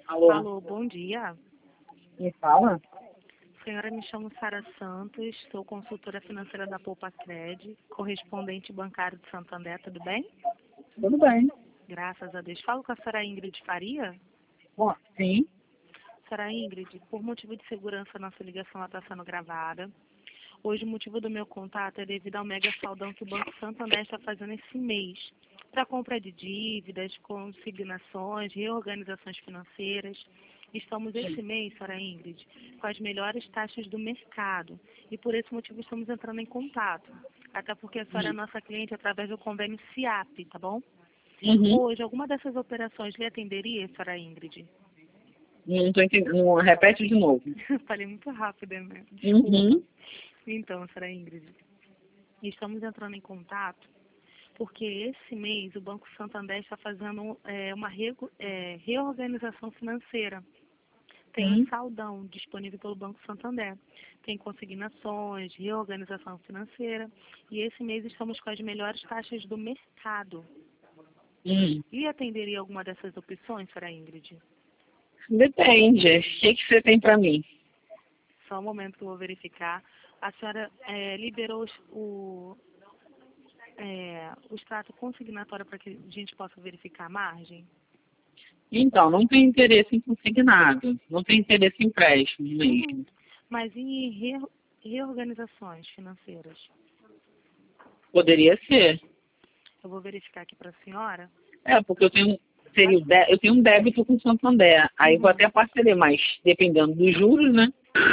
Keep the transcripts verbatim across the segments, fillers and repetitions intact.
Alô, Alô, bom dia. me fala? Senhora, me chamo Sara Santos, sou consultora financeira da Poupa Cred, correspondente bancário de Santander, tudo bem? Tudo bem. Graças a Deus. Falo com a senhora Ingrid Faria? Bom, sim. Senhora Ingrid, por motivo de segurança, nossa ligação está sendo gravada. Hoje, o motivo do meu contato é devido ao mega saldão que o Banco Santander está fazendo esse mês, para compra de dívidas, consignações, reorganizações financeiras. Estamos esse mês, senhora Ingrid, com as melhores taxas do mercado e por esse motivo estamos entrando em contato. Até porque a senhora é nossa cliente através do convênio SIAP, tá bom? Uhum. Hoje, alguma dessas operações lhe atenderia, senhora Ingrid? Não tô entendendo. Não, repete de novo. Falei muito rápido, né? Desculpa. Uhum. Então, senhora Ingrid, estamos entrando em contato porque esse mês o Banco Santander está fazendo é, uma regu- é, reorganização financeira. Tem um Sim. saldão disponível pelo Banco Santander. Tem consignações, reorganização financeira. E esse mês estamos com as melhores taxas do mercado. Hum. E atenderia alguma dessas opções, senhora Ingrid? Depende. O que, que você tem para mim? Só um momento que eu vou verificar. A senhora é, liberou os- o, é, o extrato consignatório para que a gente possa verificar a margem? Então, não tem interesse em consignado. Não tem interesse em empréstimo Uhum. mesmo. Mas e re- reorganizações financeiras? Poderia ser. Eu vou verificar aqui para a senhora. É, porque eu tenho, seria o dé- eu tenho um débito com o Santander. Aí eu vou Uhum. até parcelar, mas dependendo dos juros, né?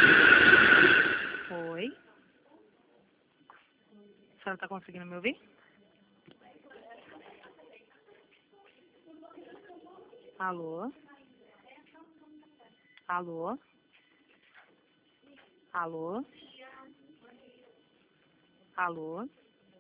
Oi? A senhora está conseguindo me ouvir? Alô? Alô? Alô? Alô?